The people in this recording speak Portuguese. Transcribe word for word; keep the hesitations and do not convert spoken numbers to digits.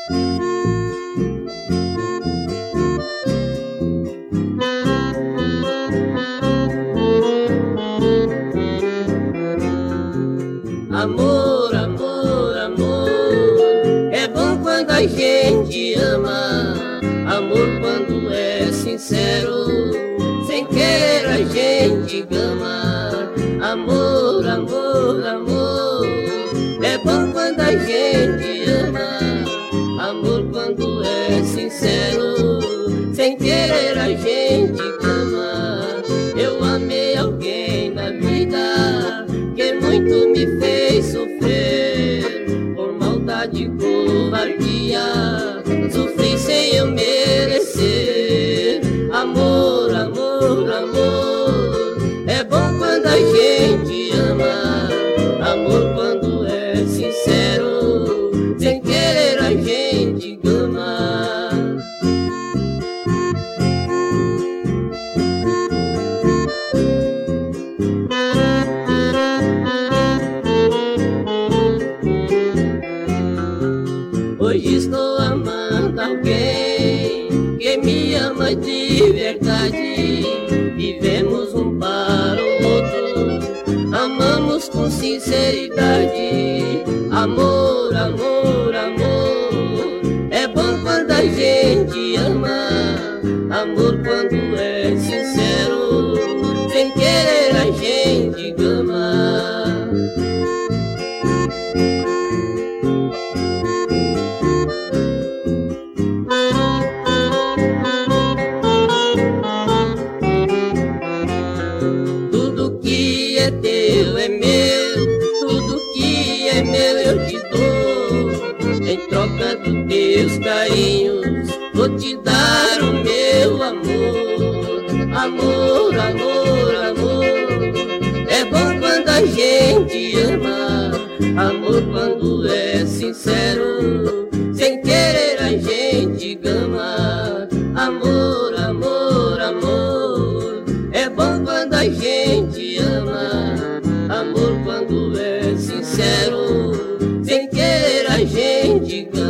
Amor, amor, amor, é bom quando a gente ama. Amor quando é sincero, sem querer a gente gama. Amor, amor, amor, é bom quando a gente ama. Amor quando é sincero, sem querer a gente gama. Eu amei alguém na vida que muito me fez sofrer, por maldade e covardia, sofri sem eu merecer. Amor, amor, amor, é bom quando a gente ama. Amor quando é sincero, sem querer a gente gama. Hoje estou amando alguém que me ama de verdade. Vivemos um para o outro, amamos com sinceridade. Amor, amor, amor, é bom quando a gente ama. Amor quando é sincero, sem querer a gente gama. Tudo que é teu é meu, tudo que é meu eu te dou. Em troca dos teus carinhos, vou te dar o meu amor. Amor, amor, amor, é bom quando a gente ama. Amor quando é sincero, sem querer a gente gama. Amor, amor, amor, é bom quando a gente ama. Amor quando é sincero, sem querer a gente gama.